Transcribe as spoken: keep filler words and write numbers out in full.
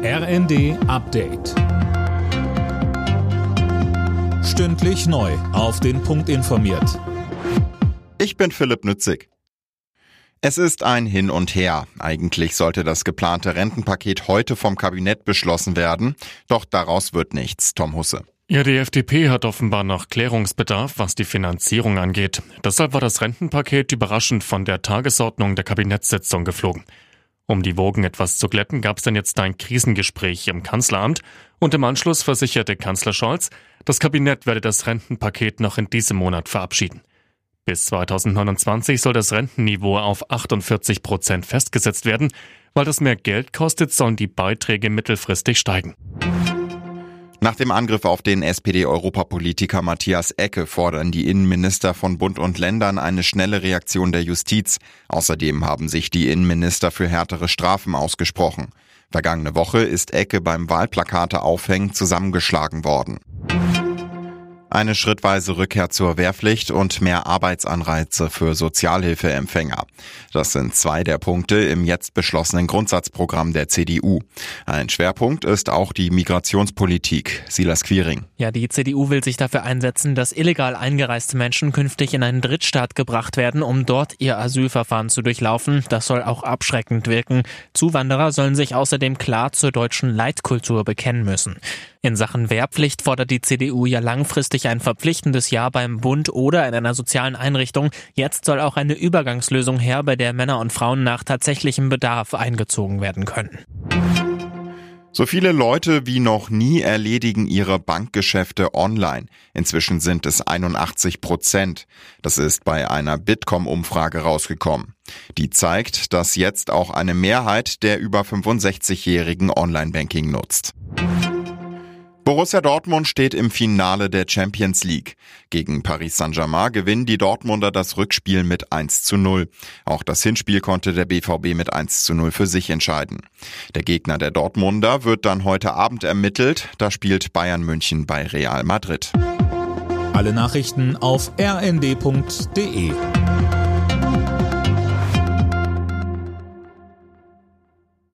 R N D Update. Stündlich neu auf den Punkt informiert. Ich bin Philipp Nützig. Es ist ein Hin und Her. Eigentlich sollte das geplante Rentenpaket heute vom Kabinett beschlossen werden, doch daraus wird nichts. Tom Husse. Ja, die F D P hat offenbar noch Klärungsbedarf, was die Finanzierung angeht. Deshalb war das Rentenpaket überraschend von der Tagesordnung der Kabinettssitzung geflogen. Um die Wogen etwas zu glätten, gab es dann jetzt ein Krisengespräch im Kanzleramt und im Anschluss versicherte Kanzler Scholz, das Kabinett werde das Rentenpaket noch in diesem Monat verabschieden. Bis zweitausendneunundzwanzig soll das Rentenniveau auf achtundvierzig Prozent festgesetzt werden. Weil das mehr Geld kostet, sollen die Beiträge mittelfristig steigen. Nach dem Angriff auf den S P D-Europapolitiker Matthias Ecke fordern die Innenminister von Bund und Ländern eine schnelle Reaktion der Justiz. Außerdem haben sich die Innenminister für härtere Strafen ausgesprochen. Vergangene Woche ist Ecke beim Wahlplakate aufhängen zusammengeschlagen worden. Eine schrittweise Rückkehr zur Wehrpflicht und mehr Arbeitsanreize für Sozialhilfeempfänger. Das sind zwei der Punkte im jetzt beschlossenen Grundsatzprogramm der C D U. Ein Schwerpunkt ist auch die Migrationspolitik. Silas Quiring. Ja, die C D U will sich dafür einsetzen, dass illegal eingereiste Menschen künftig in einen Drittstaat gebracht werden, um dort ihr Asylverfahren zu durchlaufen. Das soll auch abschreckend wirken. Zuwanderer sollen sich außerdem klar zur deutschen Leitkultur bekennen müssen. In Sachen Wehrpflicht fordert die C D U ja langfristig ein verpflichtendes Jahr beim Bund oder in einer sozialen Einrichtung. Jetzt soll auch eine Übergangslösung her, bei der Männer und Frauen nach tatsächlichem Bedarf eingezogen werden können. So viele Leute wie noch nie erledigen ihre Bankgeschäfte online. Inzwischen sind es einundachtzig Prozent. Das ist bei einer Bitkom-Umfrage rausgekommen. Die zeigt, dass jetzt auch eine Mehrheit der über fünfundsechzigjährigen Online-Banking nutzt. Borussia Dortmund steht im Finale der Champions League. Gegen Paris Saint-Germain gewinnen die Dortmunder das Rückspiel mit eins zu null. Auch das Hinspiel konnte der B V B mit eins zu null für sich entscheiden. Der Gegner der Dortmunder wird dann heute Abend ermittelt. Da spielt Bayern München bei Real Madrid. Alle Nachrichten auf r n d punkt d e.